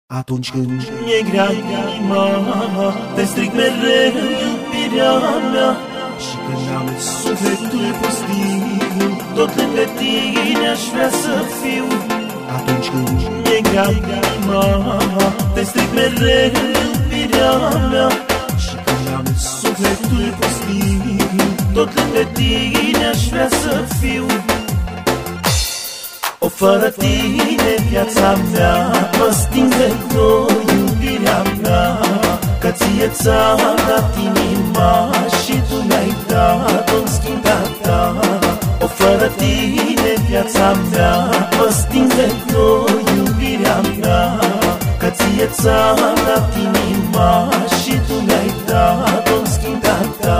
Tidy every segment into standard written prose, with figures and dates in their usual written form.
Atunci când mi-e grea inima, te strig mereu iubirea mea. Și când am sufletul pustiu, tot lângă tine aș vrea să fiu. Atunci când mi-e grea inima, te strig mereu iubirea mea. Și când am sufletul pustiu, tot lângă tine aș vrea să fiu. O, fără tine viața mea mă stinge noi iubirea mea. Că ție ți-am dat inima și tu mi-ai dat-o în schimb ta. O, fără tine viața mea mă stinge noi iubirea mea. Că ție ți-am dat inima și tu mi-ai dat-o în schimb ta.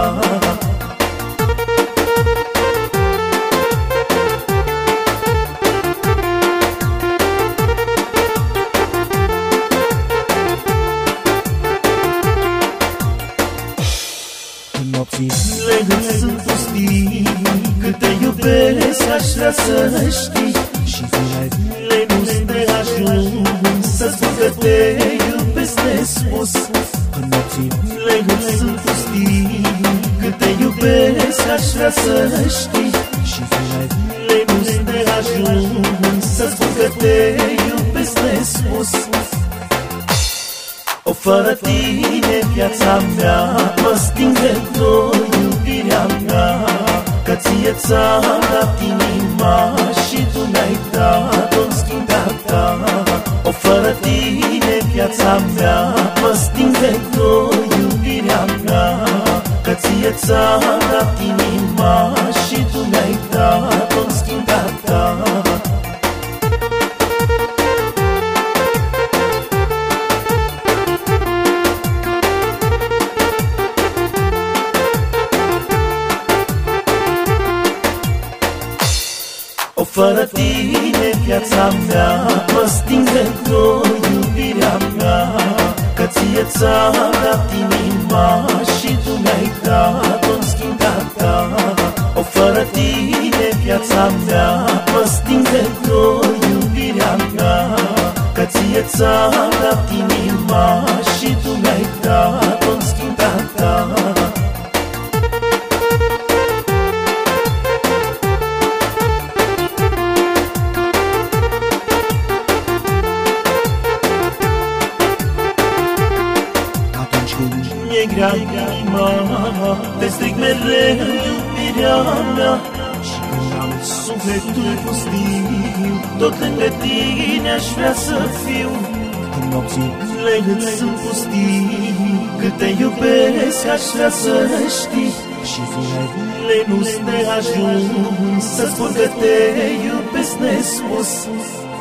Nopțile sunt pustii, cât te iubesc aș vrea să știi. Și zilele nu-ți de ajuns să spun că te iubesc nespus. Nopțile sunt pustii, cât te iubesc aș vrea să știi. Și zilele nu-ți de ajuns să spun că te iubesc nespus. O, fără tine viața mea mă stinge noi iubirea mea. Că ție ți-am dat inima și tu mi-ai dat-o în schimb ta. O, fără tine viața mea mă stinge noi iubirea mea. Că ție ți-am dat inima și tu mi-ai dat-o în schimb ta. O, fără tine viața mea mă stinge noi iubirea mea. Că ție ți-am dat inima și tu mi-ai dat-o în schimb ta. O, fără tine viața mea mă stinge noi iubirea mea. Că ție ți-am dat inima și tu mi-ai dat-o în schimb ta. Mi-e grea inima, te strig mereu iubirea mea. Și când am sufletul pustiu, tot lângă tine aș vrea să fiu. Când nopțile îți sunt pustii, cât te iubesc aș vrea să știi. Și zilele nu-ți de ajuns să spun că te iubesc nespus.